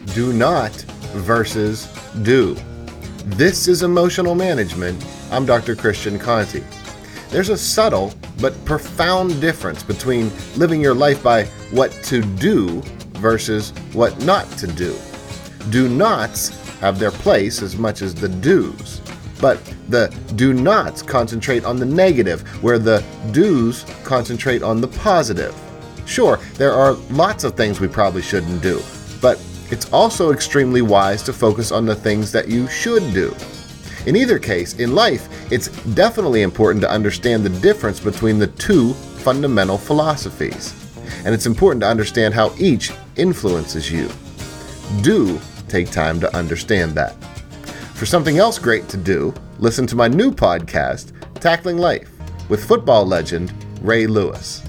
do not versus do. This is Emotional Management. I'm Dr. Christian Conte. There's a subtle but profound difference between living your life by what to do versus what not to do. Do nots have their place as much as the do's, but the do nots concentrate on the negative, where the do's concentrate on the positive. Sure, there are lots of things we probably shouldn't do, but it's also extremely wise to focus on the things that you should do. In either case, in life, it's definitely important to understand the difference between the two fundamental philosophies. And it's important to understand how each influences you. Do take time to understand that. For something else great to do, listen to my new podcast, Tackling Life, with football legend Ray Lewis.